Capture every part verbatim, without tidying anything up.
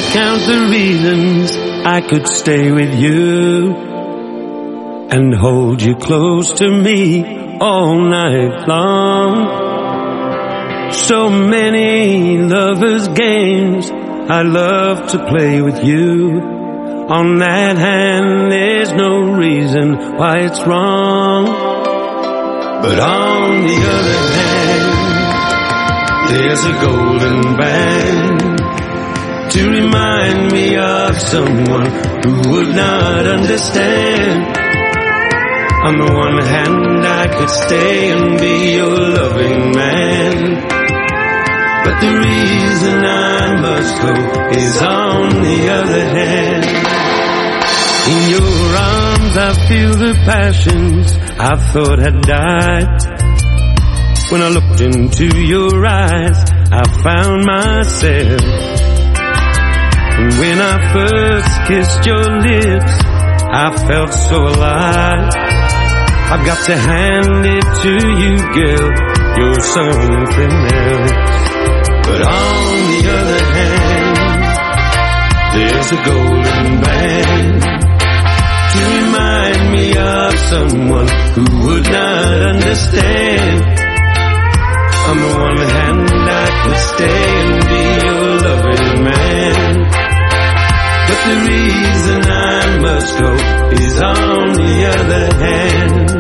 count the reasons I could stay with you and hold you close to me all night long. So many lovers' games I love to play with you. On that hand, there's no reason why it's wrong. But on the other hand, there's a golden band to remind me of someone who would not understand. On the one hand, I could stay and be your loving man, but the reason I must go is on the other hand. In your arms I feel the passions I thought had died. When I looked into your eyes, I found myself. And when I first kissed your lips, I felt so alive. I've got to hand it to you, girl, you're something else. But on the other hand, there's a golden band to remind me of someone who would not understand. On the one hand, I could stay and be your loving man, but the reason I must go is on the other hand.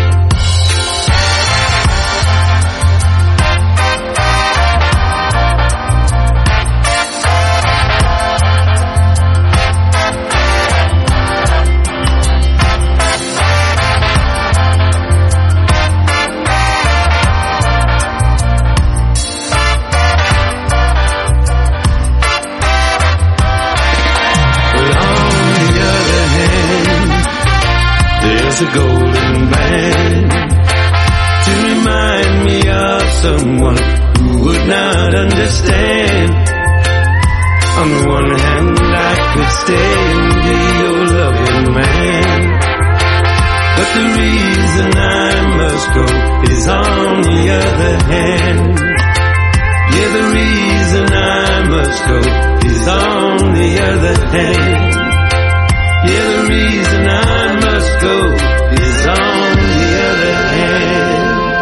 There's a golden band to remind me of someone who would not understand. On the one hand, I could stay and be your loving man, but the reason I must go is on the other hand. Yeah, the reason I must go is on the other hand. Yeah, the reason I must go is on the other hand.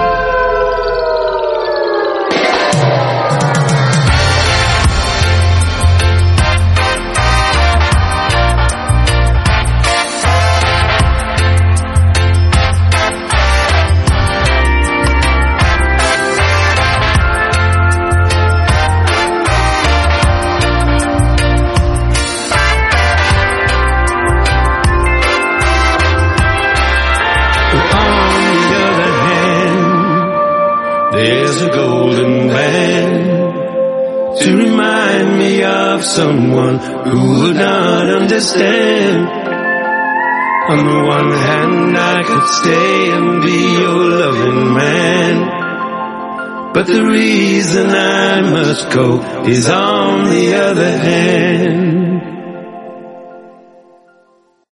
There's a golden band to remind me of someone who would not understand. On the one hand, I could stay and be your loving man, but the reason I must go is on the other hand.